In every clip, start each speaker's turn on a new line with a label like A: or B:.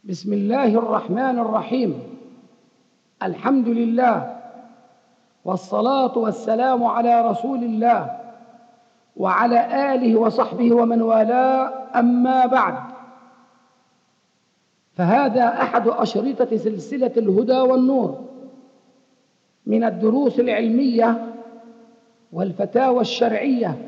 A: بسم الله الرحمن الرحيم. الحمد لله والصلاة والسلام على رسول الله وعلى آله وصحبه ومن والاه، أما بعد، فهذا أحد أشرطة سلسلة الهدى والنور من الدروس العلمية والفتاوى الشرعية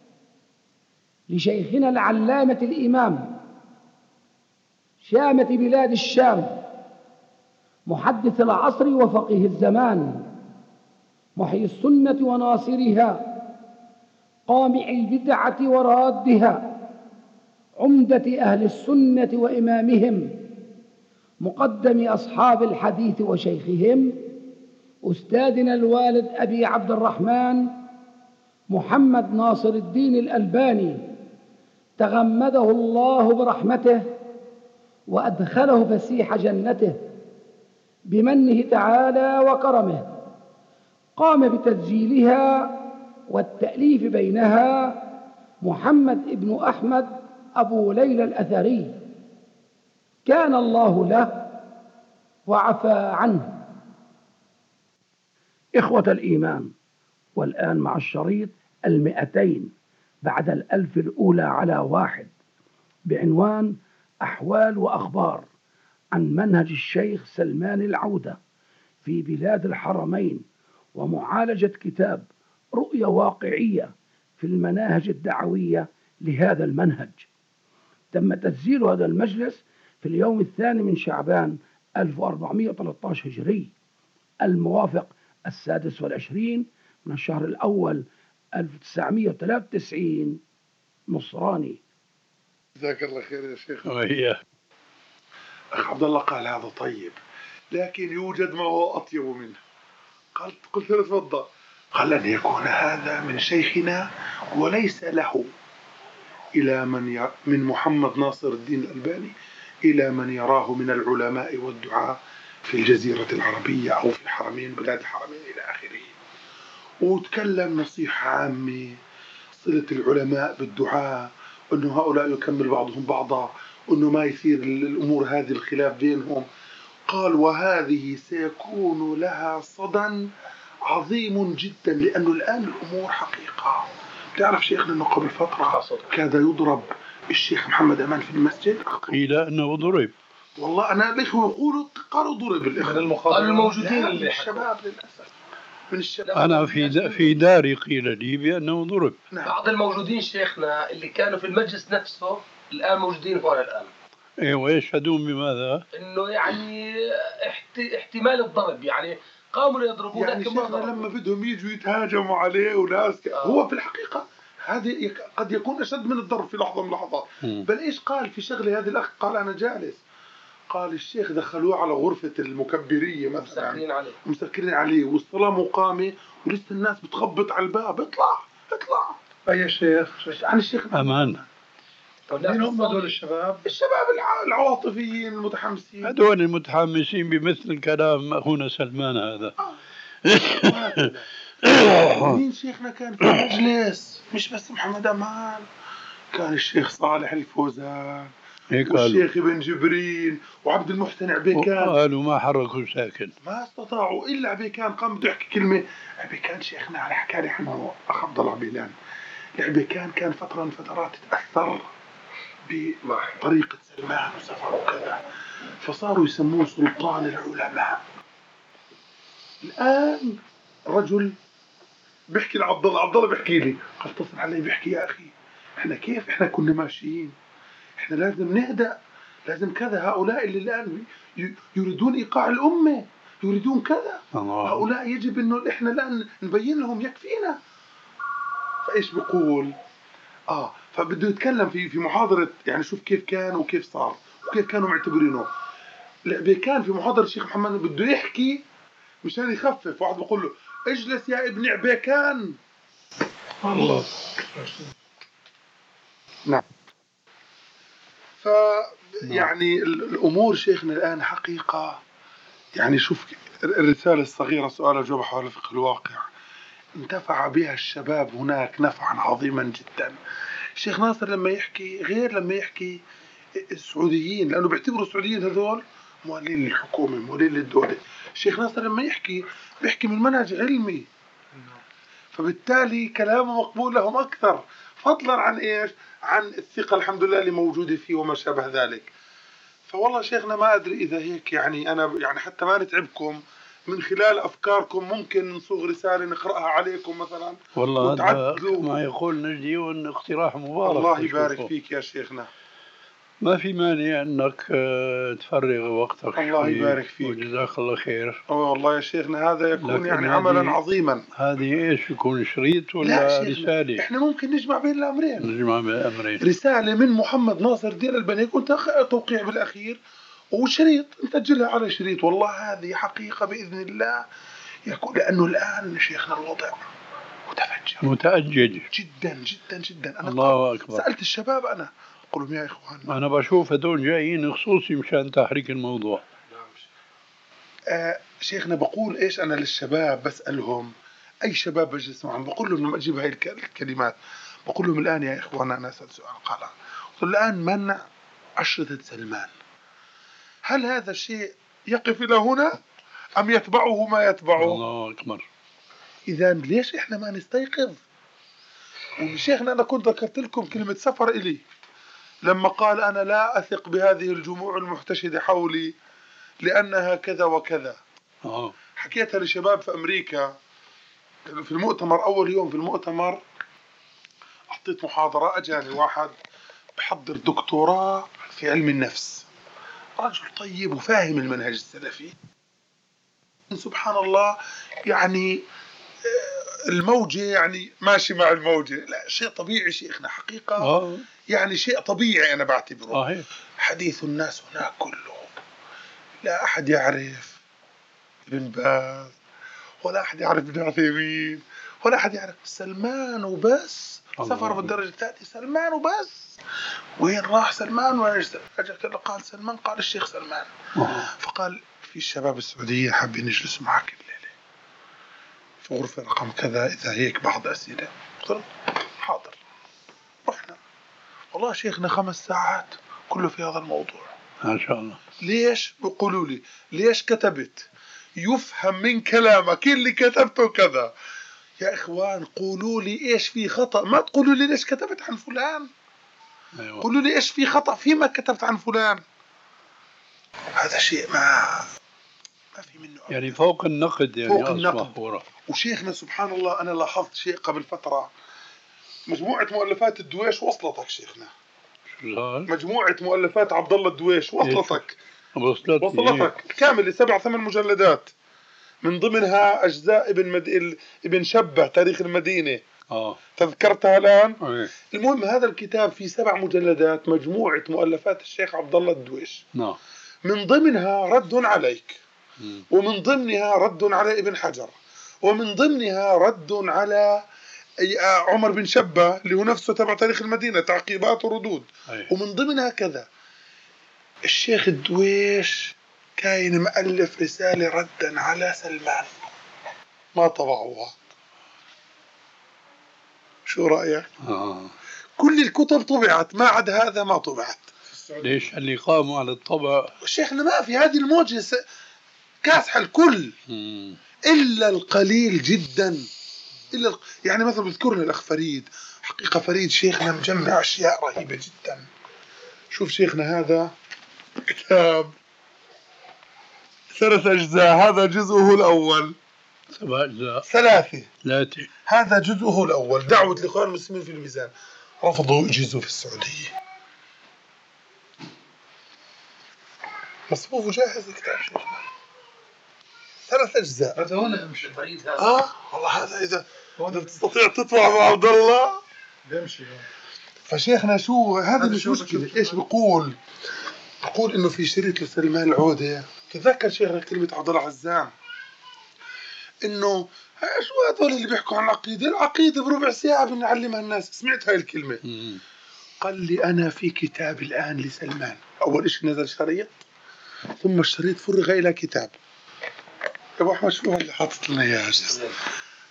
A: لشيخنا العلامة الإمام شامة بلاد الشام، محدث العصر وفقيه الزمان، محيي السنة وناصرها، قامع البدعة ورادها، عمدة أهل السنة وإمامهم، مقدم أصحاب الحديث وشيخهم، أستاذنا الوالد أبي عبد الرحمن محمد ناصر الدين الألباني، تغمده الله برحمته وأدخله فسيح جنته بمنه تعالى وكرمه. قام بتسجيلها والتأليف بينها محمد ابن أحمد أبو ليلى الأثري، كان الله له وعفى عنه. إخوة الإيمان، والآن مع الشريط 200 بعد 1000 الأولى على 1 بعنوان أحوال وأخبار عن منهج الشيخ سلمان العودة في بلاد الحرمين، ومعالجة كتاب رؤية واقعية في المناهج الدعوية لهذا المنهج. تم تسجيل هذا المجلس في اليوم 2 من شعبان 1413 هجري، الموافق 26 من الشهر الأول 1993 نصراني.
B: جزاك الله خير يا شيخ.
C: وهي
B: أخ عبد الله قال هذا طيب، لكن يوجد ما هو أطيب منه. قلت له تفضل. قال أن يكون هذا من شيخنا وليس له، إلى من محمد ناصر الدين الألباني إلى من يراه من العلماء والدعاء في الجزيرة العربية أو في الحرمين، بلاد الحرمين إلى آخره. وتكلم نصيحة عامة، صلة العلماء بالدعاء، أنه هؤلاء يكمل بعضهم بعضا، أنه ما يصير الأمور هذه الخلاف بينهم. قال وهذه سيكون لها صدى عظيم جدا، لأنه الآن الأمور حقيقة. تعرف شيخنا أنه قبل فترة كاد يضرب الشيخ محمد أمان في المسجد؟
C: قيل أنه ضرب.
B: والله أنا ليش قالوا ضرب
D: من الموجودين اللي
B: الشباب للأسف من الشباب.
C: أنا في داري قيل لي بأنه ضرب.
D: بعض الموجودين شيخنا اللي كانوا في المجلس نفسه الآن موجودين هون الآن.
C: إيه، ويشهدون بماذا؟
D: إنه يعني احتمال الضرب، يعني قاموا يضربون.
B: يعني شيخنا لما بدهم يجوا يتهاجموا عليه وناس هو في الحقيقة هذه قد يكون أشد من الضرب في لحظة من اللحظات. بل إيش قال في شغلة هذه الأخ؟ قال أنا جالس، قال الشيخ دخلوه على غرفة المكبرية مثلا، مسكرين عليه والصلاة مقامة ولسه الناس بتخبط على الباب، اطلع. أي شيخ؟ يعني الشيخ
C: أمان.
B: مين هم هذول الشباب العواطفيين المتحمسين؟
C: هذول المتحمسين بمثل كلام أخونا سلمان هذا.
B: مين شيخنا كان في المجلس؟ مش بس محمد أمان، كان الشيخ صالح الفوزان والشيخ ابن جبرين وعبد المحسن عبيكان.
C: قالوا ما حركوا ساكن،
B: ما استطاعوا إلا عبيكان قام بده يحكي كلمة. عبيكان شيخنا على حكى لي عنه أخ عبد الله عبيلان، عبيكان كان فترة من فترات تأثر بطريقة سلمان وسفر وكذا، فصاروا يسموه سلطان العلماء. الآن رجل بيحكي لعبد الله بيحكي لي، قال اتصل علي بيحكي يا أخي إحنا كنا ماشيين، إحنا لازم نهدأ، لازم كذا. هؤلاء اللي الآن يريدون إيقاع الأمة، يريدون كذا، هؤلاء يجب إنه إحنا الآن نبين لهم يكفينا. فإيش بقول؟ فبده يتكلم في محاضرة، يعني شوف كيف كان وكيف صار وكيف كانوا معتبرينه. كان في محاضرة الشيخ محمد بده يحكي مشان يخفف، واحد بقول له اجلس يا ابن عبيكان. الله. نعم. يعني الأمور شيخنا الآن حقيقة. يعني شوف الرسالة الصغيرة سؤال وجواب حول فقه الواقع انتفع بها الشباب هناك نفعا عظيما جدا. الشيخ ناصر لما يحكي غير لما يحكي السعوديين، لأنه بيعتبروا السعوديين هذول موالين للحكومة، موالين للدولة. الشيخ ناصر لما بيحكي من منهج علمي، فبالتالي كلامه مقبول لهم أكثر، فضلا عن إيش؟ عن الثقة الحمد لله اللي موجودة فيه وما شابه ذلك. فوالله شيخنا ما أدري إذا هيك يعني أنا يعني حتى ما نتعبكم، من خلال أفكاركم ممكن نصوغ رسالة نقرأها عليكم مثلا.
C: والله هذا
B: وتعدلوا.
C: كما يقول نجدي اقتراح مبارك.
B: الله يبارك فيك يا شيخنا.
C: ما في مانع أنك تفرغ وقتك.
B: الله يبارك فيك
C: وجزاك الله خير.
B: والله يا شيخنا هذا يكون يعني
C: هذه
B: عملا عظيما.
C: هذه إيش يكون، شريط
B: لا
C: ولا
B: شيخنا،
C: رسالة؟
B: إحنا ممكن نجمع بين الأمرين.
C: نجمع بين الأمرين.
B: رسالة من محمد ناصر الدين الألباني يكون توقيع بالأخير، وشريط نسجلها على شريط. والله هذه حقيقة بإذن الله يكون، لأنه الآن شيخنا الوضع
C: متأجج
B: جدا جدا جدا. أنا
C: الله أكبر.
B: سألت الشباب، أنا أقول لهم يا إخوان،
C: أنا بشوف هدول جايين خصوصي مشان تحريك الموضوع.
B: شيخنا بقول إيش أنا للشباب، بسألهم أي شباب بجلس معهم بقول لهم لما أجيب هاي الكلمات، بقول لهم الآن يا إخوان أنا أسأل سؤال. قال الآن منع أشرطة سلمان، هل هذا الشيء يقف إلى هنا أم يتبعه ما يتبعه؟
C: الله أكبر.
B: إذا ليش إحنا ما نستيقظ؟ وشيخنا أنا كنت ذكرت لكم كلمة سفر إلي لما قال أنا لا أثق بهذه الجموع المحتشدة حولي لأنها كذا وكذا. حكيتها لشباب في أمريكا في المؤتمر. أول يوم في المؤتمر أعطيت محاضرة، أجاني واحد بحضر دكتوراه في علم النفس، رجل طيب وفاهم المنهج السلفي، سبحان الله، يعني الموجة يعني ماشي مع الموجة، لا شيء طبيعي شيخنا حقيقة. يعني شيء طبيعي أنا بعتبره. حديث الناس هناك كله لا أحد يعرف ابن باز، ولا أحد يعرف ابن عثيمين، ولا أحد يعرف سلمان وبس. سفر بالدرجة الثالثة سلمان وبس. وين راح سلمان؟ وين قال سلمان؟ قال الشيخ سلمان. فقال في الشباب السعوديين حابين يجلسوا معك الليلة في غرفة رقم كذا، إذا هيك بعض أسئلة. قلت حاضر. رحنا، والله شيخنا 5 ساعات كله في هذا الموضوع.
C: ما شاء الله.
B: ليش؟ بيقولوا لي ليش كتبت؟ يفهم من كلامك اللي كتبته كذا. يا إخوان قولوا لي إيش في خطأ، ما تقولوا لي ليش كتبت عن فلان. أيوة. قولوا لي إيش في خطأ فيما كتبت عن فلان. هذا شيء ما في منه أبدا.
C: يعني فوق النقد، يعني
B: فوق النقد. وشيخنا سبحان الله أنا لاحظت شيء قبل فترة، مجموعة مؤلفات الدويش وصلتك شيخنا؟ مجموعة مؤلفات عبد الله الدويش وصلتك؟ وصلتك كامل 7 8 مجلدات، من ضمنها أجزاء ابن شبه تاريخ المدينة. تذكرتها الآن. المهم هذا الكتاب فيه 7 مجلدات، مجموعة مؤلفات الشيخ عبد الله الدويش. من ضمنها رد عليك، ومن ضمنها رد على ابن حجر، ومن ضمنها رد على عمر بن شبه اللي هو نفسه تبع تاريخ المدينة، تعقيبات وردود. ومن ضمنها كذا. الشيخ الدويش كاين مؤلف رسالة ردا على سلمان، ما طبعوها. شو رأيك؟ كل الكتب طبعت ما عدا هذا ما طبعت.
C: ليش اللي قاموا على الطبع؟
B: شيخنا ما في هذه الموجة كاسحة الكل إلا القليل جدا. يعني مثلا بذكرنا الأخ فريد، حقيقة فريد شيخنا مجمع أشياء رهيبة جدا. شوف شيخنا هذا كتاب 3 أجزاء، هذا جزءه الأول.
C: 7 أجزاء.
B: 3.
C: هذا
B: جزءه الأول، دعوة الإخوان المسلمين في الميزان. رفضوا يجيزوا في السعودية. مصفوف وجاهز الكتاب شيخنا، 3 أجزاء.
D: هذا هنا يمشي فريد هذا.
B: والله هذا إذا تستطيع تطلع مع عبد الله يمشي. فشيخنا شو هذا مش مشكلة. إيش بقول إنه في شريط لسلمان العودة. تذكر شيخنا كلمة عبد الله عزام إنه شو هذول اللي بيحكوا عن العقيدة بربع ساعة بنعلمها الناس. سمعت هاي الكلمة؟ قال لي أنا في كتاب الآن لسلمان. أول إشي نزل شريط، ثم الشريط فرغ إلى كتاب. يا أبو أحمد شو اللي حاطط لنا إياه؟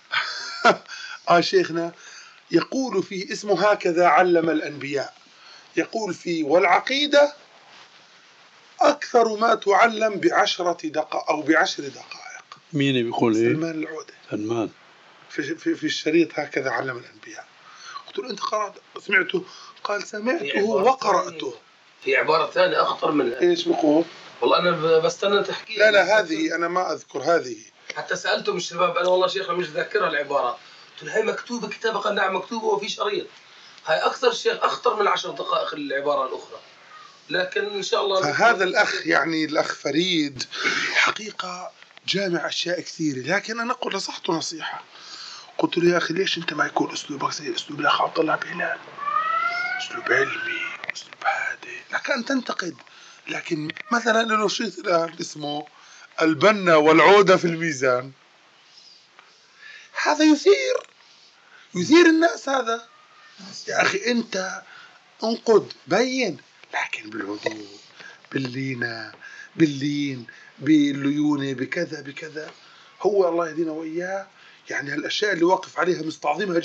B: شيخنا يقول فيه اسمه هكذا علم الأنبياء، يقول في والعقيدة أكثر ما تعلم ب10 دقائق أو ب10 دقائق.
C: مين بيقول إيه؟
B: سلمان العودة.
C: سلمان
B: في الشريط هكذا علم الأنبياء. قلت له أنت قرأت سمعته؟ قال سمعته وقرأته.
D: في عبارة ثانية أخطر منها.
B: إيش بيقول؟
D: والله أنا بستنى تحكي.
B: لا هذه أنا ما أذكر هذه.
D: حتى سألتهم الشباب أنا والله شيخنا مش ذاكرها العبارة. قلت له هي مكتوبة كتابة؟ قال نعم مكتوبة وفي شريط. هاي أكثر شيء أخطر من 10 دقائق العبارة الأخرى. لكن إن شاء الله.
B: فهذا الأخ يعني الأخ فريد حقيقة جامع أشياء كثيرة، لكن أنا قلت نصحته نصيحة. قلت له يا أخي ليش أنت ما يكون أسلوبك زي أسلوب الأخ عبد الله بهلال؟ أسلوب علمي، أسلوب هادئ، لك أن تنتقد. لكن مثلا له شيء اسمه البنا والعودة في الميزان، هذا يثير الناس. هذا يا أخي أنت انقد بين، لكن بالهدوء، باللينة، باللين، بالليونة، بكذا. هو الله يهدينا وإياه يعني هالأشياء اللي واقف عليها مستعظمها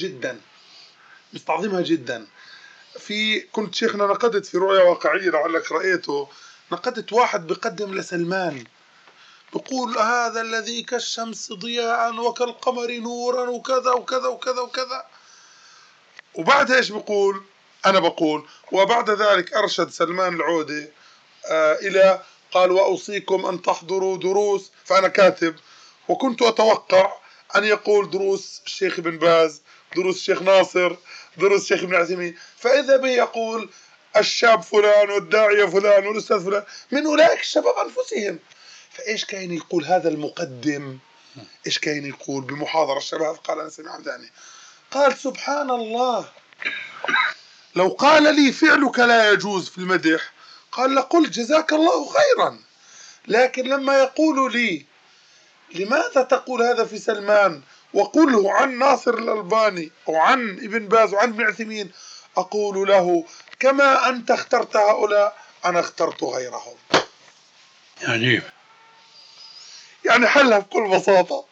B: جدا. كنت شيخنا نقدت في رؤية واقعية لعلك رأيته، نقدت واحد بقدم لسلمان بقول هذا الذي كالشمس ضياء وكالقمر نورا وكذا. وبعدها ايش بقول؟ انا بقول وبعد ذلك ارشد سلمان العودة الى قال واوصيكم ان تحضروا دروس، فانا كاتب وكنت اتوقع ان يقول دروس الشيخ ابن باز، دروس الشيخ ناصر، دروس الشيخ ابن عثيمين، فاذا به يقول الشاب فلان والداعية فلان والاستاذ فلان من اولئك الشباب انفسهم. فايش كان يقول هذا المقدم؟ ايش كان يقول بمحاضرة الشباب؟ قال انا سمعت ذلك، قال سبحان الله لو قال لي فعلك لا يجوز في المدح قال لقلت جزاك الله خيرا، لكن لما يقول لي لماذا تقول هذا في سلمان وقله عن ناصر الألباني وعن ابن باز وعن ابن عثيمين، أقول له كما أنت اخترت هؤلاء أنا اخترت غيرهم.
C: عجيب.
B: يعني حلها بكل بساطة.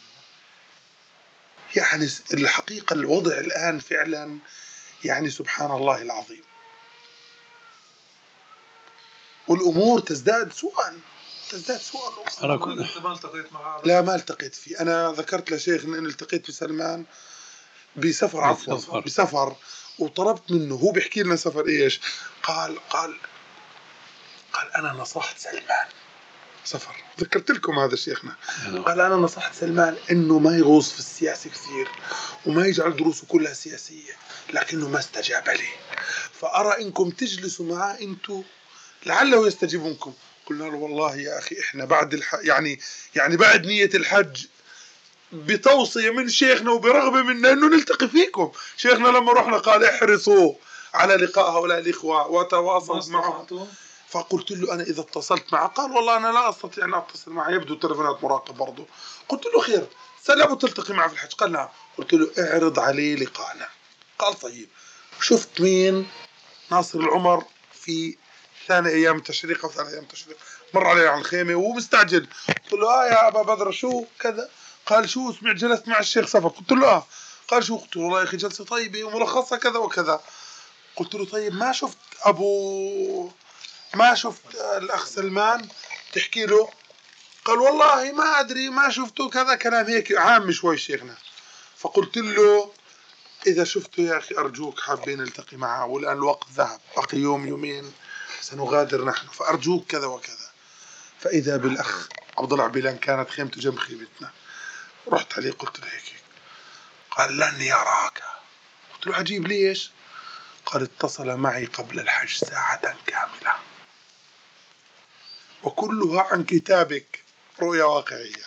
B: يعني الحقيقة الوضع الآن فعلا يعني سبحان الله العظيم، والأمور تزداد سوءا.
C: أنا كنت
E: ما التقيت معه؟
B: لا ما التقيت فيه. أنا ذكرت لشيخ إن التقيت في سلمان بسفر وطلبت منه، هو بيحكي لنا سفر إيش، قال أنا نصحت سلمان سفر، ذكرت لكم هذا شيخنا، قال أنا نصحت سلمان إنه ما يغوص في السياسة كثير وما يجعل دروسه كلها سياسية، لكنه ما استجاب لي، فأرى إنكم تجلسوا معاه أنتوا لعله يستجيبونكم. قلنا له والله يا أخي إحنا بعد يعني بعد نية الحج بتوصية من شيخنا وبرغبة منا إنه نلتقي فيكم. شيخنا لما رحنا قال احرصوا على لقاء هؤلاء الإخوة وتواصل معهم، فقلت له أنا إذا اتصلت معه قال والله أنا لا أستطيع أن أتصل معه، يبدو تلفونات مراقب برضه. قلت له خير سلام تلتقي معه في الحج؟ قال نعم. قلت له اعرض عليه لقاءنا. قال طيب. شفت مين؟ ناصر العمر في ثاني أيام التشريق أو ثالث أيام التشريق مر علي على الخيمة وهو مستعجل. قلت له يا أبا بدر شو كذا؟ قال شو سمعت جلست مع الشيخ سفر؟ قلت له قال شو؟ قلت له والله يا أخي جلسة طيبة وملخصة كذا وكذا. قلت له طيب ما شفت الأخ سلمان تحكي له؟ قال والله ما أدري ما شفته كذا، كلام هيك عام شوي شيخنا. فقلت له إذا شفته يا أخي أرجوك حابين نلتقي معه، والآن الوقت ذهب بقي يومين سنغادر نحن، فأرجوك كذا وكذا. فإذا بالأخ عبد الله عبيلان كانت خيمته جنب خيمتنا، رحت عليه قلت له هيك، قال لن يراك. قلت له عجيب ليش؟ قال اتصل معي قبل الحج ساعة كاملة وكلها عن كتابك رؤيا واقعية.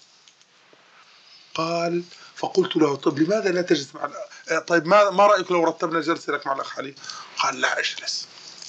B: قال فقلت له طيب لماذا لا تجلس مع طيب ما رأيك لو رتبنا جلسة لك مع الأخ علي؟ قال لا أجلس.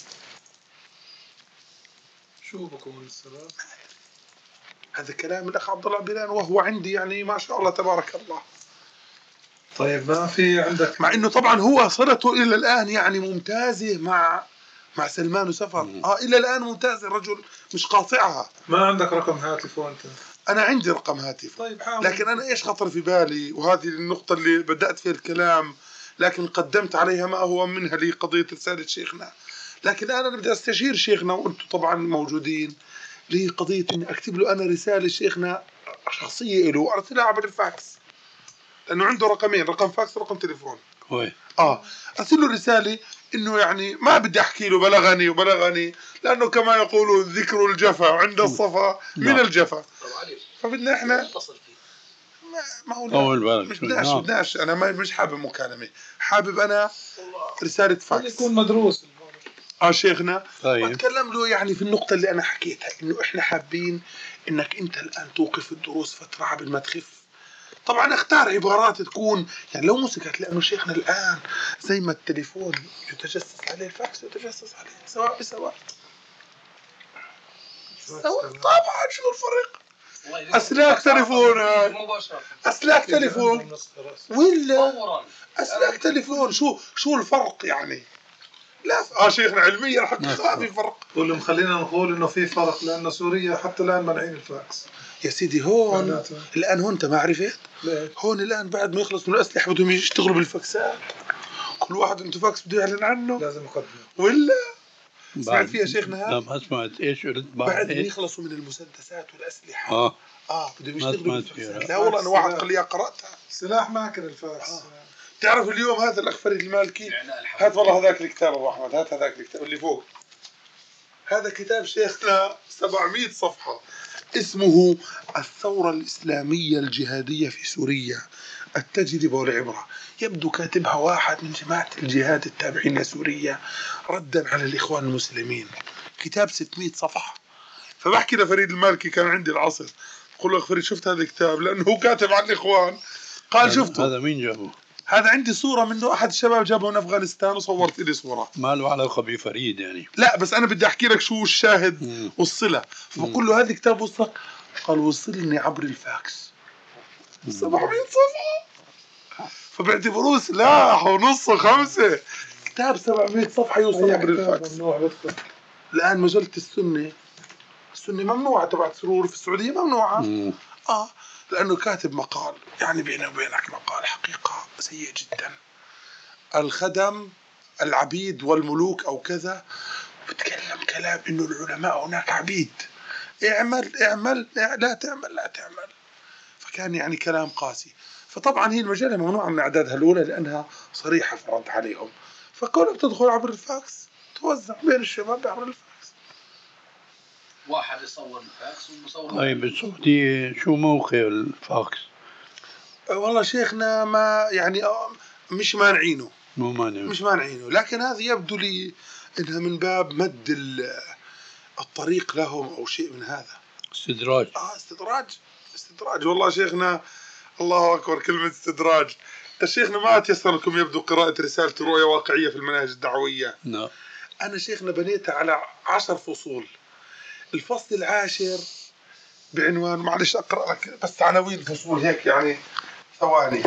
E: شو بكون السبب؟
B: هذا كلام الأخ عبد الله بلان وهو عندي يعني ما شاء الله تبارك الله.
E: طيب ما في عندك،
B: مع إنه طبعا هو صلته إلى الآن يعني ممتازة مع سلمان وسفر إلى الآن ممتازة، الرجل مش قاطعها.
E: ما عندك رقم هاتفه أنت؟
B: أنا عندي رقم هاتف.
E: طيب حاول.
B: لكن أنا إيش خطر في بالي، وهذه النقطة اللي بدأت فيها الكلام لكن قدمت عليها ما هو منها لقضية رسالة شيخنا. لكن أنا بدي أستشير شيخنا وأنتم طبعا موجودين لي قضية إني أكتب له أنا رسالة شيخنا شخصية له وأرسلها عبر الفاكس، لأنه عنده رقمين، رقم فاكس ورقم تليفون. أرسل له رسالة إنه يعني ما بدي أحكي له بلغني لأنه كما يقولون ذكر الجفا عند الصفا من الجفا. فبدنا إحنا ما هو مش بدناش أنا مش حابب مكالمة، حابب أنا رسالة فاكس
E: يكون مدروس
B: شيخنا. واتكلم له يعني في النقطة اللي أنا حكيتها، إنه إحنا حابين إنك أنت الآن توقف الدروس فترة قبل ما تخف. طبعا اختار عبارات تكون يعني لو مسكت، لأنه شيخنا الآن زي ما التليفون يتجسس عليه الفاكس يتجسس عليه سواء بسواء. طبعا شو الفرق؟ أسلاك تليفون أسلاك تليفون ولا أسلاك تليفون، شو الفرق يعني؟ لا شيخنا علميا حقيقة في فرق.
E: واللي مخلينا نقول إنه في فرق لأن سوريا حتى الآن منعين الفاكس
B: يا سيدي. هون الآن هون أنت ما عرفت؟ هون الآن بعد ما يخلص من الأسلحة بدهم يشتغلوا بالفاكسات، كل واحد عنده فاكس بده يعلن عنه
E: لازم يقدمه
B: ولا سمعت فيها شيخنا؟
C: لا ما سمعت. إيش قلت
B: بعد ما يخلصوا من المسدسات والأسلحة بدهم يشتغلوا بالفاكسات. لا والله أنا واحد قال لي قرأتها
E: سلاح ماكن الفاكس.
B: تعرف اليوم هذا الأخ فريد المالكي هات والله هذاك الكتاب أبو أحمد، هات هذاك الكتاب اللي فوق، هذا كتاب شيخنا 700 صفحة اسمه الثورة الإسلامية الجهادية في سوريا التجربة والعبرة. يبدو كاتبها واحد من جماعة الجهاد التابعين لسوريا ردا على الإخوان المسلمين. كتاب 600 صفحة. فبحكي لفريد المالكي كان عندي العصر، قل له فريد شفت هذا الكتاب لأنه هو كاتب عن الإخوان. قال شفته.
C: هذا مين جابه؟
B: هذا عندي صورة منه، أحد الشباب جابه من أفغانستان وصورت لي صورة.
C: ما له علاقة بفريد يعني.
B: لا بس أنا بدي أحكي لك شو الشاهد والصلة. فبقول له هذا كتاب وصل، قال وصلني عبر الفاكس 700 صفحة. فبيعتبروه سلاح ونص 5 كتاب 700 صفحة يوصل عبر الفاكس. الآن مجلة السنة ممنوعة تبعت سرور في السعودية ممنوعة. لأنه كاتب مقال يعني بيني وبينك مقال حقيقة سيء جدا. الخدم العبيد والملوك أو كذا، بتكلم كلام إنه العلماء هناك عبيد، اعمل لا تعمل. فكان يعني كلام قاسي. فطبعا هي المجلة ممنوعة من أعدادها الأولى لأنها صريحة في الرد عليهم. فكونها بتدخل عبر الفاكس توزع بين الشباب عبر الفاكس.
D: واحد يصور الفاكس وبصور.
C: طيب بالسعودية شو موقع الفاكس؟
B: والله شيخنا ما يعني مش مانعينه. مش مانعينه، لكن هذا يبدو لي إنها من باب مد الطريق لهم أو شيء من هذا.
C: استدراج.
B: استدراج والله شيخنا. الله أكبر كلمة استدراج. شيخنا ما أتيسر لكم يبدو قراءة رسالة رؤية واقعية في المناهج الدعوية.
C: نعم.
B: أنا شيخنا بنيتها على 10 فصول. الفصل العاشر بعنوان، معلش أقرأ لك بس عناوين فصول هيك يعني ثواني.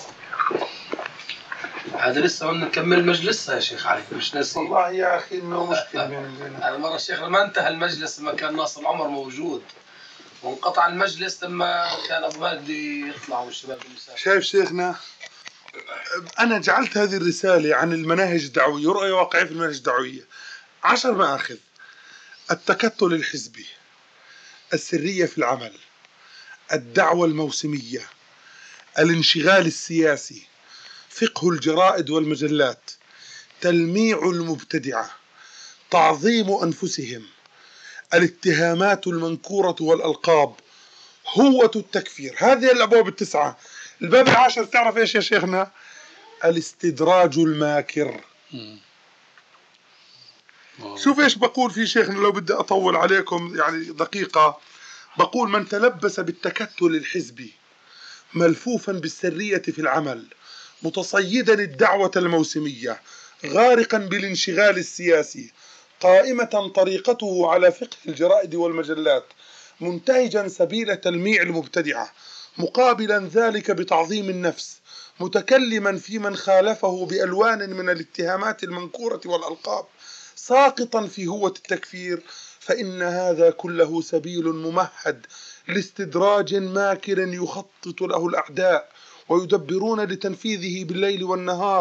D: هذا لسه بدنا نكمل مجلسها يا شيخ علي، مش ناسي.
B: والله يا أخي إنه مشكلة بيني وبينك.
D: هذا مرة شيخنا ما انتهى المجلس لما كان ناصر العمر موجود، وانقطع المجلس لما كان أبو مهدي يطلع والشباب المساعد.
B: شايف شيخنا، أنا جعلت هذه الرسالة عن المناهج الدعوية، رؤية واقعية في المناهج الدعوية، 10 مآخذ: التكتل الحزبي، السرية في العمل، الدعوة الموسمية، الانشغال السياسي، فقه الجرائد والمجلات، تلميع المبتدعة، تعظيم أنفسهم، الاتهامات المنكورة والألقاب، هوة التكفير. هذه الأبواب 9. الباب 10 تعرف إيش يا شيخنا؟ الاستدراج الماكر. شوف إيش بقول في شيخنا، لو بدي أطول عليكم يعني دقيقة. بقول: من تلبس بالتكتل الحزبي ملفوفا بالسرية في العمل، متصيدا الدعوة الموسمية، غارقا بالانشغال السياسي، قائمة طريقته على فقه الجرائد والمجلات، منتهجا سبيل تلميع المبتدعة، مقابلا ذلك بتعظيم النفس، متكلما في من خالفه بألوان من الاتهامات المنكورة والألقاب، ساقطا في هوة التكفير، فإن هذا كله سبيل ممهد لاستدراج ماكر يخطط له الأعداء ويدبرون لتنفيذه بالليل والنهار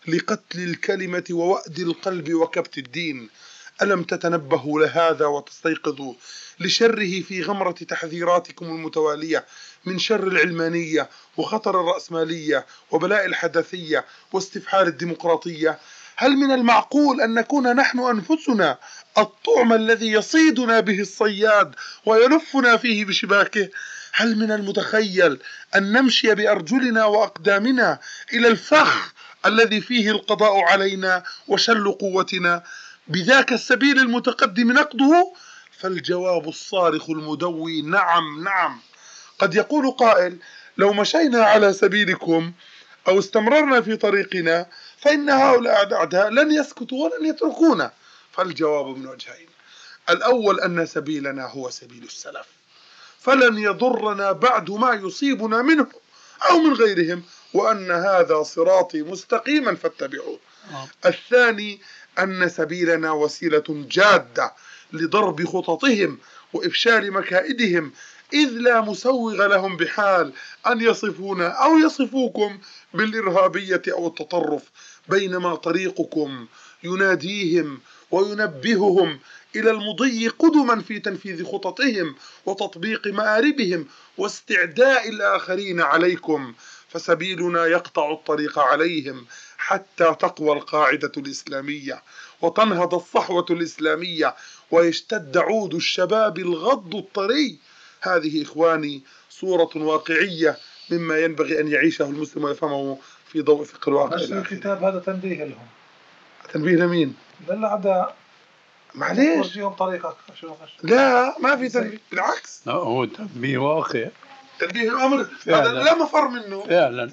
B: لقتل الكلمة ووأد القلب وكبت الدين. ألم تتنبهوا لهذا وتستيقظوا لشره في غمرة تحذيراتكم المتوالية من شر العلمانية وخطر الرأسمالية وبلاء الحداثية واستفحال الديمقراطية؟ هل من المعقول أن نكون نحن أنفسنا الطعم الذي يصيدنا به الصياد ويلفنا فيه بشباكه؟ هل من المتخيل أن نمشي بأرجلنا وأقدامنا إلى الفخ الذي فيه القضاء علينا وشل قوتنا؟ بذاك السبيل المتقدم نقده؟ فالجواب الصارخ المدوي نعم نعم. قد يقول قائل: لو مشينا على سبيلكم أو استمررنا في طريقنا فإن هؤلاء الأعداء لن يسكتوا ولن يتركونا. فالجواب من وجهين: الأول أن سبيلنا هو سبيل السلف، فلن يضرنا بعد ما يصيبنا منهم أو من غيرهم، وأن هذا صراطي مستقيما فاتبعوه. الثاني أن سبيلنا وسيلة جادة لضرب خططهم وإفشال مكائدهم، إذ لا مسوغ لهم بحال أن يصفونا أو يصفوكم بالإرهابية أو التطرف، بينما طريقكم يناديهم وينبههم إلى المضي قدما في تنفيذ خططهم وتطبيق مآربهم واستعداء الآخرين عليكم. فسبيلنا يقطع الطريق عليهم حتى تقوى القاعدة الإسلامية وتنهض الصحوة الإسلامية ويشتد عود الشباب الغض الطري. هذه إخواني صورة واقعية مما ينبغي أن يعيشه المسلم ويفهمه في ضوء فقه الواقع.
E: بس الكتاب هذا تنبيه لهم.
B: تنبيه لمين؟
E: للأعداء.
B: معليش
E: ورجيهم طريقك.
B: لا ما في تنبيه، بالعكس
C: لا هو تنبيه واقع
B: تنبيه الأمر هذا لا مفر منه
C: فعلا.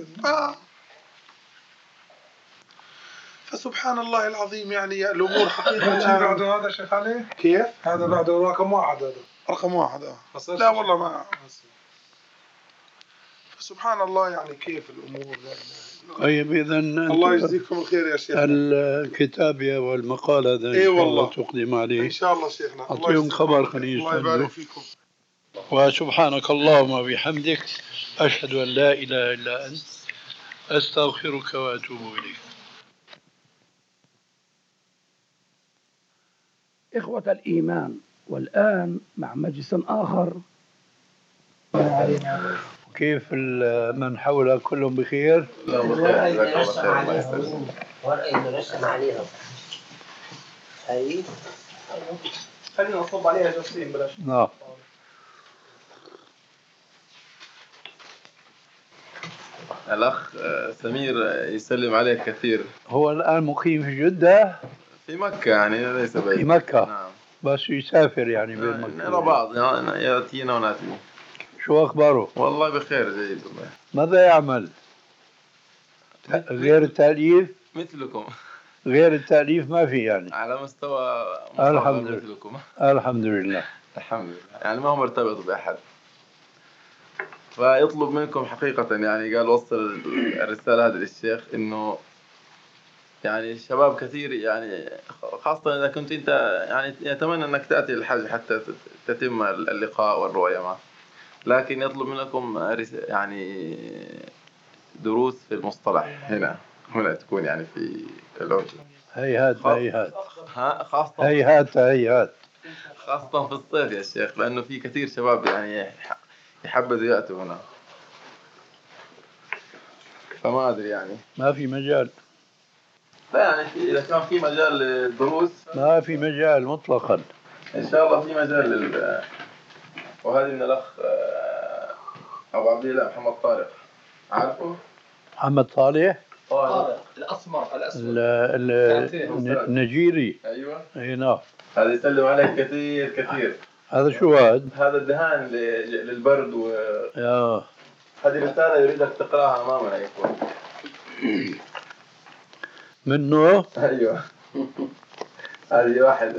B: فسبحان الله العظيم، يعني الأمور
E: حقيقة. بعده هذا شيخ علي
B: كيف؟
E: هذا بعده رقم واحد. هذا
B: رقم واحد. لا والله ما. فسبحان الله يعني كيف الأمور.
C: طيب إذا
B: الله يجزيكم الخير يا شيخ.
C: الكتابة والمقال هذا
B: إيه والله
C: تقدم عليه
B: إن شاء الله شيخنا.
C: أعطيهم خبر خليل.
B: الله يبارك فيكم.
C: وسبحانك اللهم وبحمدك أشهد أن لا إله إلا أنت أستغفرك وأتوب إليك.
A: إخوة الإيمان، والآن مع مجلس آخر.
C: كيف من حولك كلهم بخير؟
F: ورقة نرسم عليها. هاي خلينا نصب عليها جسيم بلاش.
C: نعم.
G: الأخ سمير يسلم عليك كثير.
C: هو الآن مقيم في جدة؟
G: في مكة يعني ليس بعيد.
C: في مكة.
G: نعم.
C: بس يسافر يعني بين مكة.
G: نرى بعض يعني يأتينا ونأتي.
C: شو أخباره؟
G: والله بخير جيد والله.
C: ماذا يعمل؟ غير التأليف؟
G: مثلكم.
C: غير التأليف ما في يعني.
G: على مستوى
C: الحمد لله.
G: مثلكم.
C: الحمد لله.
G: الحمد لله. يعني ما هو مرتبط بأحد. فيطلب منكم حقيقة يعني قال وصل الرسالة هذه للشيخ إنه يعني شباب كثير يعني خاصة إذا كنت أنت يعني يتمنى أنك تأتي للحج حتى تتم اللقاء والرؤية معه، لكن يطلب منكم يعني دروس في المصطلح هنا تكون يعني في العود.
C: هيهات
G: خاصة
C: هيهات
G: خاصة في الصيف يا شيخ، لأنه في كثير شباب يعني يحبذوا يأتوا هنا، فما أدري يعني
C: ما في مجال.
G: لا يعني إذا كان في مجال للدروس
C: ما في مجال مطلقا.
G: إن شاء الله في مجال وهذه من الأخ أبو عبد الله محمد طارق، عارفه؟
C: محمد طارق
F: الأسمر
C: النجيري.
G: أيوة.
C: أي نعم.
G: هذا يسلم عليك كثير.
C: هذا شو هذا؟
G: هذا الدهان للبرد هذه رسالة يريدك تقرأها أمامنا يا إخوان.
C: منه؟
G: أيوة. هذه واحد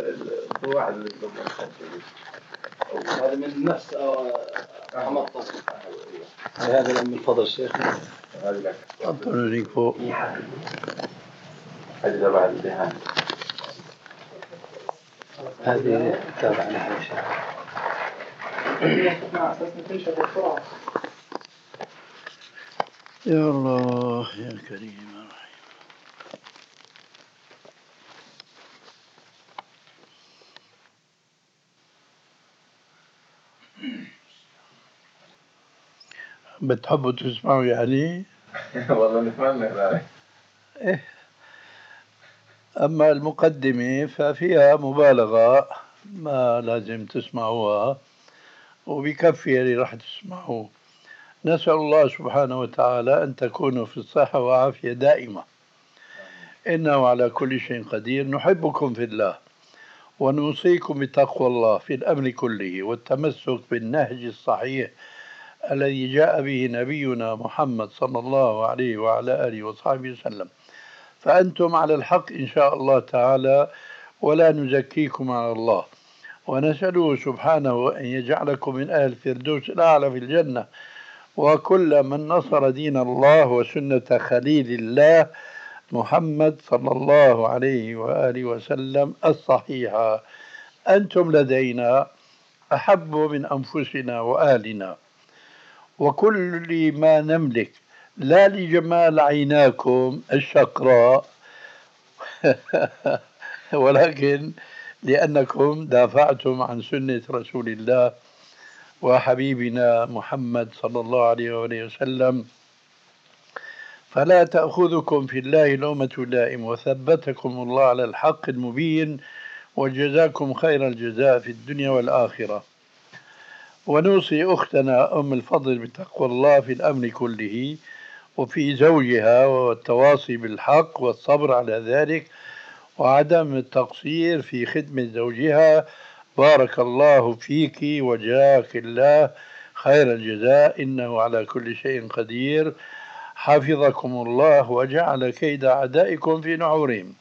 F: هذا من نفس محمد طارق. هذا من فضل الشيخ.
G: هذه لك.
C: أعطوني فوق.
G: هذه تبع الدهان.
F: هذه تابع لها شيخ.
C: يا الله يا كريم يا رحيم. بتحبوا تسمعوا يعني؟
G: والله نتمنى ذلك.
C: أما المقدمة ففيها مبالغة، ما لازم تسمعوها، وبكفي اللي راح تسمعوه. نسأل الله سبحانه وتعالى أن تكونوا في الصحة وعافية دائمة، إنه على كل شيء قدير. نحبكم في الله، ونوصيكم بتقوى الله في الأمر كله، والتمسك بالنهج الصحيح الذي جاء به نبينا محمد صلى الله عليه وعلى آله وصحبه وسلم، فأنتم على الحق إن شاء الله تعالى، ولا نزكيكم على الله. ونسأله سبحانه أن يجعلكم من أهل الفردوس الأعلى في الجنة، وكل من نصر دين الله وسنة خليل الله محمد صلى الله عليه وآله وسلم الصحيحة. أنتم لدينا أحب من أنفسنا وآلنا وكل ما نملك، لا لجمال عيناكم الشقراء ولكن لأنكم دافعتم عن سنة رسول الله وحبيبنا محمد صلى الله عليه وآله وسلم، فلا تأخذكم في الله لومة لائم، وثبتكم الله على الحق المبين، وجزاكم خير الجزاء في الدنيا والآخرة. ونوصي أختنا أم الفضل بتقوى الله في الأمر كله، وفي زوجها، والتواصي بالحق والصبر على ذلك، وعدم التقصير في خدمة زوجها. بارك الله فيك وجزاك الله خير الجزاء، إنه على كل شيء قدير. حفظكم الله وجعل كيد أعدائكم في نحورهم،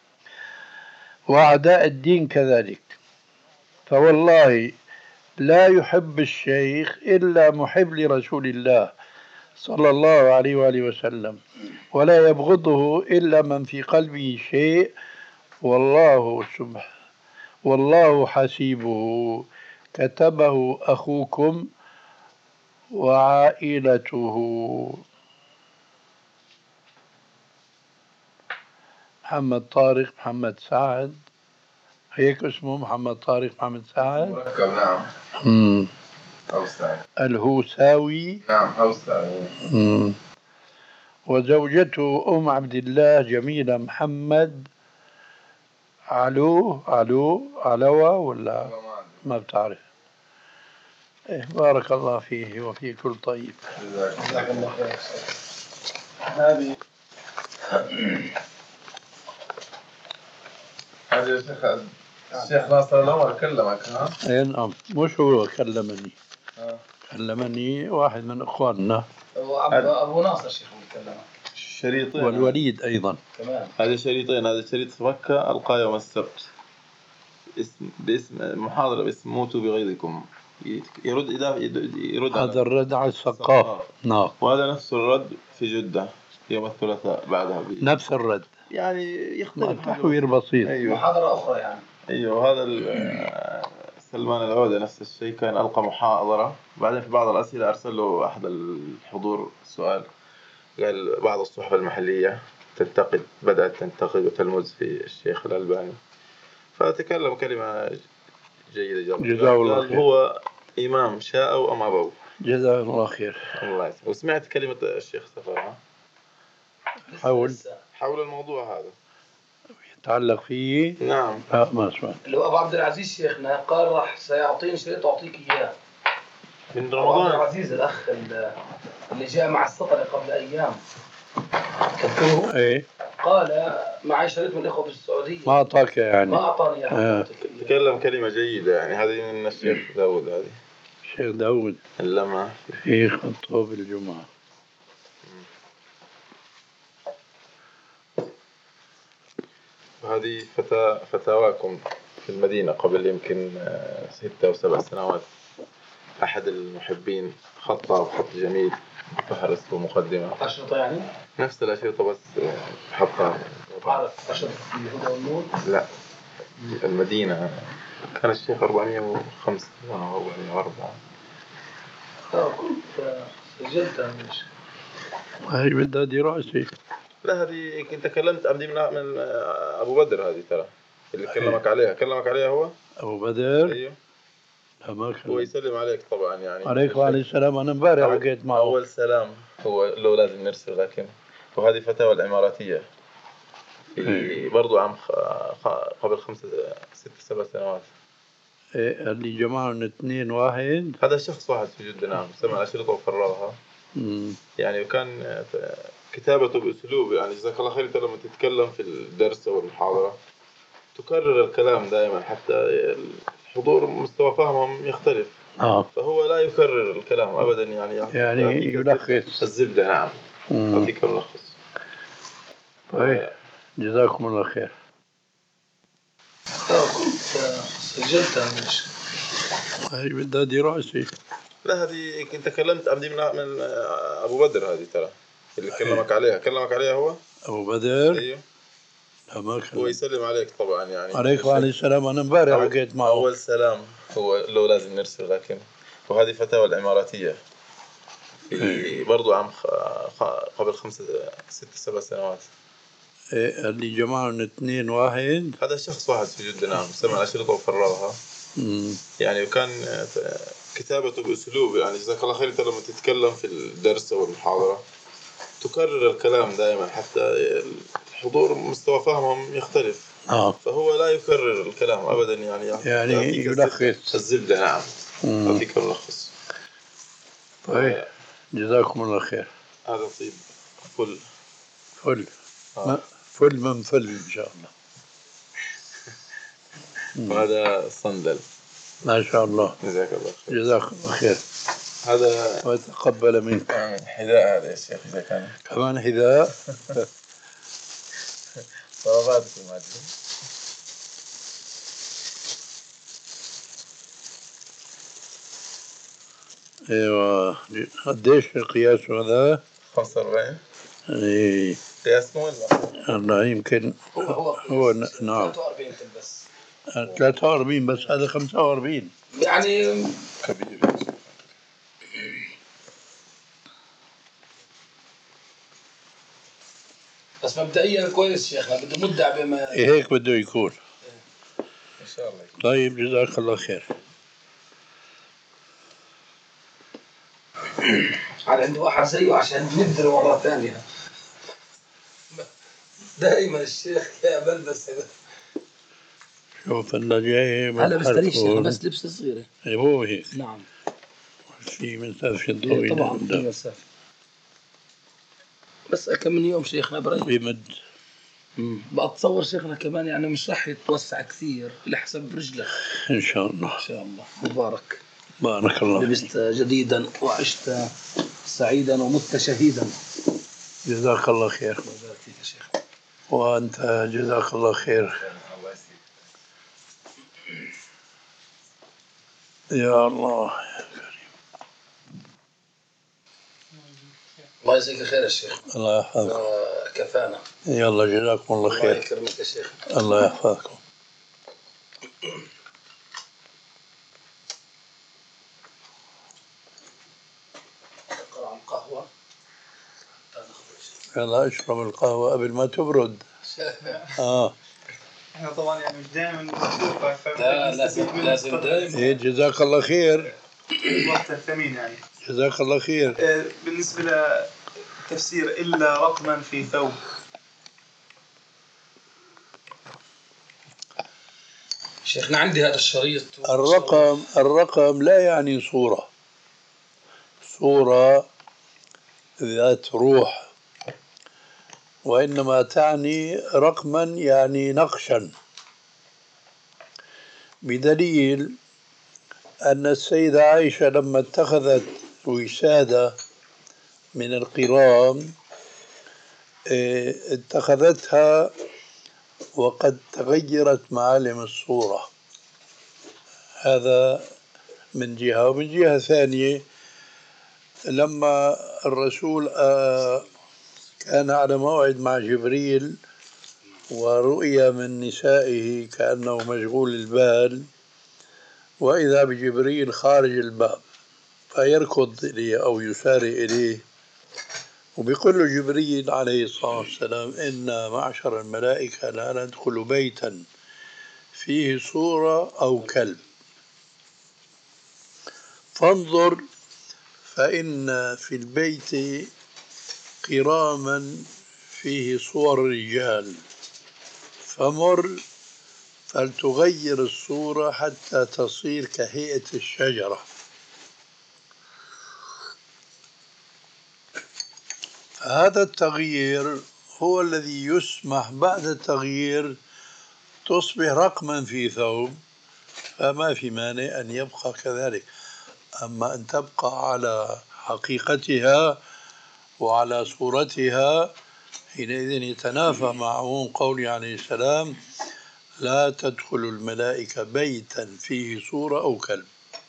C: وأعداء الدين كذلك. فوالله لا يحب الشيخ إلا محب لرسول الله صلى الله عليه وآله وسلم، ولا يبغضه إلا من في قلبه شيء، والله حسيبه، كتبه أخوكم وعائلته. محمد طارق محمد سعد، هيك اسمه محمد طارق محمد سعد
G: مركب. نعم. أوسعي.
C: الهوساوي.
G: نعم أوسعي.
C: وزوجته أم عبد الله جميلة محمد علوة ولا ما بتعرف. بارك الله فيه وفي كل طيب.
F: جزاك الله خير. هذه
G: الشيخ ناصر الأول كلمك ها؟
C: اي نعم، مش هو كلمني، كلمني واحد من اخواننا،
F: أبو ناصر شيخ كلمك.
G: شريطين،
C: والوليد ايضا
F: كمان.
G: هذه شريطين، هذا شريط في مكة ألقاه يوم السبت باسم محاضرة باسم موتوا بغيظكم، يرد
C: هذا الرد على الثقافة. نعم.
G: وهذا نفس الرد في جدة يوم الثلاثاء بعدها
C: نفس الرد
G: يعني يختلف
C: تحوير بسيط.
G: أيوه.
F: محاضرة أخرى يعني.
G: أيوه. هذا سلمان العودة نفس الشيء، كان ألقى محاضرة، بعدين في بعض الأسئلة أرسل له أحد الحضور سؤال، قال بعض الصحف المحلية بدأت تنتقد وتلمز في الشيخ الألباني، فتكلم كلمة جيدة جدا.
C: جزاه الله خير.
G: هو إمام شاء أم أبوا.
C: جزاه الله خير.
G: الله يسلمك. وسمعت كلمة الشيخ سفر حول الموضوع هذا
C: يتعلق فيه؟
G: نعم.
C: ما سمعت.
F: اللي هو أبو عبد العزيز شيخنا قال راح سيعطيني شريط أعطيك إياه
G: من
F: رمضان. أبو عبد العزيز الأخ اللي جاء مع السطر قبل أيام، تذكره؟
C: ايه.
F: قال معي شريط من الإخوة في السعودية.
C: ما أعطاك يعني؟
F: ما أعطاني يعني.
G: تكلم كلمة جيدة يعني، هذه من الشيخ داود. هذه
C: الشيخ داود
G: اللمع
C: في خطاب الجمعة.
G: هذه فتاواكم في المدينة قبل يمكن 6 أو 7 سنوات. أحد المحبين خطها بخط جميل، فهرس ومقدمة
F: أشرطة يعني؟
G: نفس الأشرطة بس حطها.
F: عارف أشرطة الهدى والنور؟
G: لا، المدينة كان الشيخ 405 أو 404.
F: كنت سجلتها مش.
C: هاي بدها دراسة.
G: لا، هذه كنت كلمت عبدي من أبو بدر، هذه ترى اللي كلمك عليها هو
C: أبو بدر.
G: أيوه.
C: لا ما
G: هو
C: كلم.
G: يسلم عليك طبعا يعني.
C: عليكم وعليه السلام. أنا امبارح حكيت معه.
G: أول سلام هو لو لازم نرسل، لكن وهذه فتاوى الإماراتية في برضو عام قبل 5 6 7 سنوات.
C: إيه اللي جمعهم اثنين واحد.
G: هذا شخص واحد في جدة، نعم، سمع أشرطة وفرغها. يعني وكان كتابته بأسلوب يعني جزاك الله خير. أنت لما تتكلم في الدرس أو المحاضرة تكرر الكلام دائما، حتى الحضور مستوى فهمهم يختلف. فهو لا يكرر الكلام أبدا، يعني
C: يلخص
G: الزبدة. نعم، يعطيك الملخص.
C: طيب جزاكم الله خير.
D: كنت سجلت
C: هاي بدها دراسة.
G: لا هذه كنت تكلمت عندي من أبو بدر، هذه ترى اللي كلمك عليها هو
C: أبو بدر.
G: أيوه.
C: لا ما كلم.
G: هو يسلم عليك طبعا يعني.
C: عليكم وعليه السلام. أنا امبارح حكيت معه.
G: أول سلام هو لو لازم نرسل، لكن وهذه فتاوى الإماراتية في برضو عام قبل 5 6 7 سنوات.
C: إيه اللي جمعهم اثنين واحد.
G: هذا شخص واحد في جدة، نعم، سمع أشرطة وفرغها. يعني وكان كتابته بأسلوب يعني جزاك الله خير. أنت لما تتكلم في الدرس أو المحاضرة تكرر الكلام دائما، حتى الحضور مستوى فهمهم يختلف. فهو لا يكرر الكلام أبدا، يعني
C: يلخص
G: الزبدة. نعم، يعطيك الملخص.
C: طيب جزاكم الله خير.
G: هذا طيب فل
C: فل من فل إن شاء الله.
G: وهذا صندل.
C: ما شاء الله.
G: جزاك الله خير.
C: جزاك الله خير.
G: هذا
C: وتقبل منك.
G: حذاء هذا يا شيخ، إذا كان
C: كمان حذاء.
G: صلواتكم معجزة.
C: ايوه قديش قياسه هذا؟
G: 45.
C: ايه
G: قياس مو
C: الله يمكن هو نعم
D: 43 بس.
C: 43 بس هذا 45
D: يعني
G: كبير.
D: بس مبدئيا كويس شيخنا، بده مدة بما
C: هيك بده يكون
G: إن شاء الله.
C: طيب جزاك الله خير.
D: على عنده واحد زيه عشان نبدأ مرة ثانية. دائما الشيخ يعمل بس
C: شوف اللي جاي
D: هلا بستريح شيخنا، بس لبس صغيرة.
C: هو هيك.
D: نعم.
C: في مسافة طويلة.
D: طبعا في مسافة. بس كم من يوم شيخنا بريء
C: بمد.
D: بتصور شيخنا كمان يعني مش راح يتوسع كثير لحسب رجلك.
C: إن شاء الله.
D: إن شاء الله. مبارك.
C: بارك الله.
D: لبست جديدا وعشت سعيدا ومت شهيدا.
C: جزاك الله خير.
D: الله فيك يا شيخ.
C: وأنت جزاك الله خير. يا الله يا كريم.
D: الله يجزيك خير يا شيخ.
C: الله يحفظكم.
D: كفانا.
C: يلا جزاكم الله خير.
D: الله يكرمك يا شيخ.
C: الله يحفظكم.
D: اقرأ عن القهوة.
C: يلا اشرب القهوة قبل ما تبرد.
H: احنا طبعا يعني مش دائما بنشوفها،
D: لا لازم دائما.
C: إيه جزاك الله خير.
H: وقت الثمين يعني.
C: جزاك الله خير.
H: بالنسبة لتفسير إلا رقما في ثوب.
D: شيخنا عندي هذا الشريط.
C: الرقم لا يعني صورة ذات روح، وإنما تعني رقما يعني نقشا، بدليل أن السيدة عائشة لما اتخذت وسادة من القرام اتخذتها وقد تغيرت معالم الصورة. هذا من جهة. ومن جهة ثانية لما الرسول كان على موعد مع جبريل ورؤيا من نسائه كأنه مشغول البال، وإذا بجبريل خارج الباب فيركض إليه أو يسارع إليه وبيقول له جبريل عليه الصلاة والسلام: إن معشر الملائكة لا ندخل بيتا فيه صورة أو كلب. فانظر فإن في البيت قراما فيه صور الرجال، فمر فلتغير الصورة حتى تصير كهيئة الشجرة. هذا التغيير هو الذي يسمح بعد التغيير تصبح رقما في ثوب، فما في مانع أن يبقى كذلك. أما أن تبقى على حقيقتها وعلى صورتها، حينئذ يتنافى مع عموم قوله عليه السلام: لا تدخل الملائكة بيتا فيه صورة أو كلب.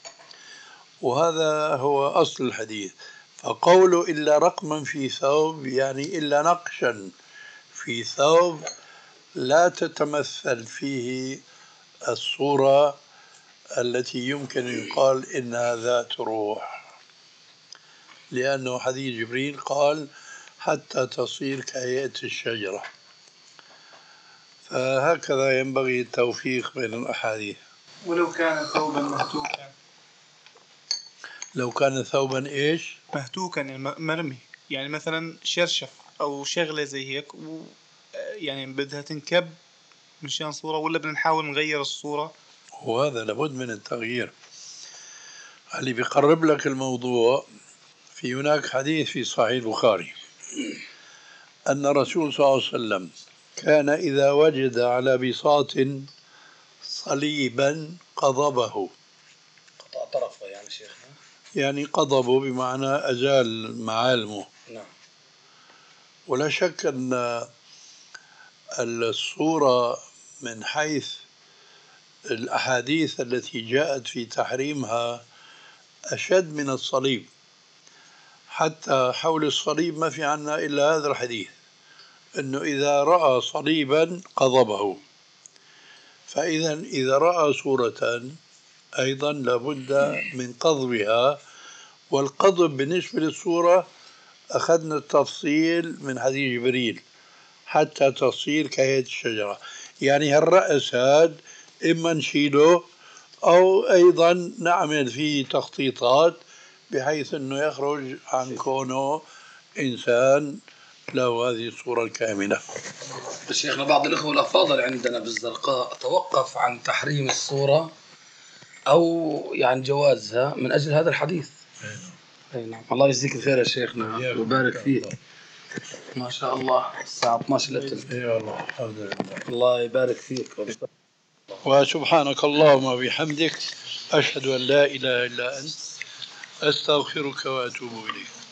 C: وهذا هو أصل الحديث. فقوله إلا رقما في ثوب يعني إلا نقشا في ثوب لا تتمثل فيه الصورة التي يمكن أن يقال إنها ذات روح، لأنه حديث جبريل قال حتى تصير كهيئة الشجرة. فهكذا ينبغي التوفيق بين الأحاديث.
H: ولو كان ثوبا مهتوكا.
C: لو كان ثوبا إيش؟
H: مهتوكا يعني مرمي، يعني مثلا شرشف أو شغلة زي هيك يعني بدها تنكب مشان صورة، ولا بدنا نحاول نغير الصورة؟
C: وهذا لابد من التغيير. اللي بيقرب لك الموضوع، في هناك حديث في صحيح البخاري أن الرسول صلى الله عليه وسلم كان إذا وجد على بساط صليبا قضبه.
D: قطع طرفه يعني شيخنا،
C: يعني قضبه بمعنى أزال معالمه.
D: نعم.
C: ولا شك أن الصورة من حيث الأحاديث التي جاءت في تحريمها أشد من الصليب. حتى حول الصليب ما في عنا إلا هذا الحديث، أنه إذا رأى صليبا قضبه. فإذا إذا رأى صورة أيضا لابد من قضبها. والقضب بالنسبة للصورة أخذنا التفصيل من حديث جبريل حتى تصير كهيئة الشجرة. يعني هالرأس هذا إما نشيله أو أيضا نعمل فيه تخطيطات بحيث أنه يخرج عن كونه إنسان له هذه الصورة الكاملة.
D: شيخنا بعض الإخوة الأفاضل عندنا بالزرقاء توقف عن تحريم الصورة أو يعني جوازها من أجل هذا الحديث. أي نعم. الله يجزيك الخير يا شيخنا ويبارك فيك. ما شاء الله الساعة 12 لتل.
C: يا الله الحمد لله.
D: الله يبارك فيك.
C: وسبحانك اللهم وبحمدك أشهد أن لا إله إلا أنت أستغفرك وأتوب إليك.